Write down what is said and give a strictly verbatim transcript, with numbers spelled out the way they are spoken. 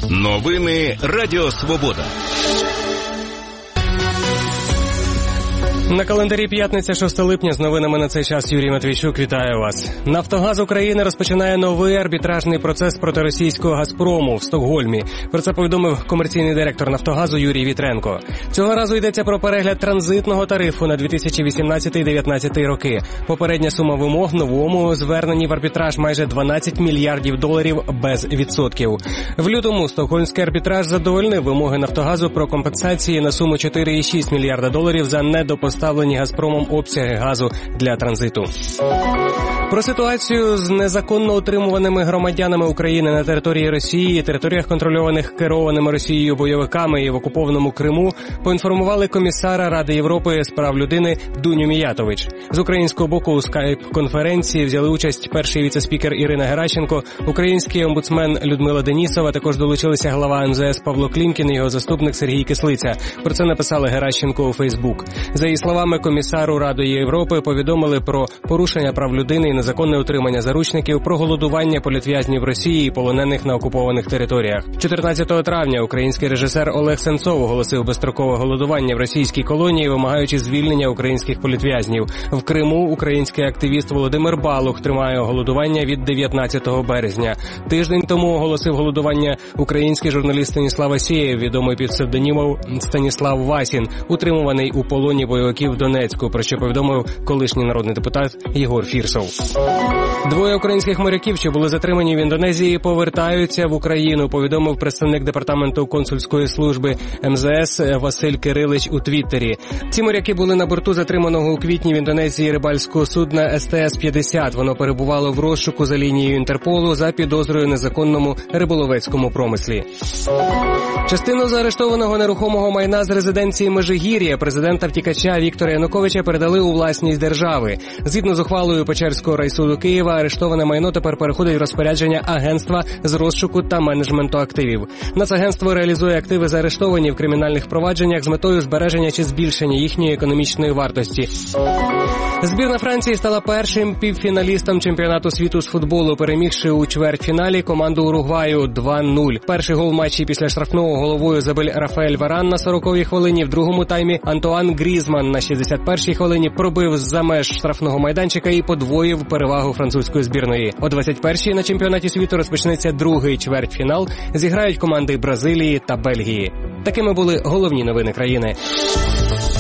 Новини Радіо Свобода. На календарі п'ятниця, шостого липня, з новинами на цей час Юрій Матвійчук. Вітаю вас. «Нафтогаз України» розпочинає новий арбітражний процес проти російського «Газпрому» в Стокгольмі. Про це повідомив комерційний директор «Нафтогазу» Юрій Вітренко. Цього разу йдеться про перегляд транзитного тарифу на дві тисячі вісімнадцятий - дві тисячі дев'ятнадцятий роки. Попередня сума вимог новому зверненні в арбітраж майже дванадцять мільярдів доларів без відсотків. В лютому стокгольмський арбітраж задовольнив вимоги «Нафтогазу» про компенсації на суму чотири цілих шість десятих мільярда доларів за недопоставлення Поставлені «Газпромом» обсяги газу для транзиту. Про ситуацію з незаконно утримуваними громадянами України на території Росії, територіях, контрольованих керованими Росією бойовиками і в окупованому Криму, поінформували комісара Ради Європи з прав людини Дуню Міятович. З українського боку у скайп-конференції взяли участь перший віце-спікер Ірина Геращенко, український омбудсмен Людмила Денісова, також долучилися глава ем зе ес Павло Клімкін і його заступник Сергій Кислиця. Про це написали Геращенко у Фейсбук. За її словами, комісару Ради Європи повідомили про порушення прав людини і незаконне утримання заручників, про голодування політв'язнів Росії і полонених на окупованих територіях. чотирнадцятого травня український режисер Олег Сенцов оголосив безстрокове голодування в російській колонії, вимагаючи звільнення українських політв'язнів. В Криму український активіст Володимир Балух тримає голодування від дев'ятнадцятого березня. Тиждень тому оголосив голодування український журналіст Станіслав Асєєв, відомий під псевдонімом Станіслав Васін, утримуваний у полоні бойовиків в Донецьку, про що повідомив колишній народний депутат Єгор Фірсов. Двоє українських моряків, що були затримані в Індонезії, повертаються в Україну, повідомив представник департаменту консульської служби ем зе ес Василь Кирилич у Твіттері. Ці моряки були на борту затриманого у квітні в Індонезії рибальського судна ес те ес п'ятдесят. Воно перебувало в розшуку за лінією Інтерполу за підозрою незаконному риболовецькому промислі. Частину заарештованого нерухомого майна з резиденції Межигір'я президента-втікача Віктора Януковича передали у власність держави. Згідно з ухвалою Печерського райсуду Києва, арештоване майно тепер переходить в розпорядження агентства з розшуку та менеджменту активів. Нацагентство реалізує активи, заарештовані в кримінальних провадженнях, з метою збереження чи збільшення їхньої економічної вартості. Збірна Франції стала першим півфіналістом чемпіонату світу з футболу, перемігши у чвертьфіналі команду Уругваю два нуль. Перший гол в матчі після штрафного головою забив Рафаель Варан на сороковій хвилині. В другому таймі Антуан Грізман на шістдесят першій хвилині пробив з-за меж штрафного майданчика і подвоїв перевагу французької збірної. О двадцять першій на чемпіонаті світу розпочнеться другий чвертьфінал. Зіграють команди Бразилії та Бельгії. Такими були головні новини країни.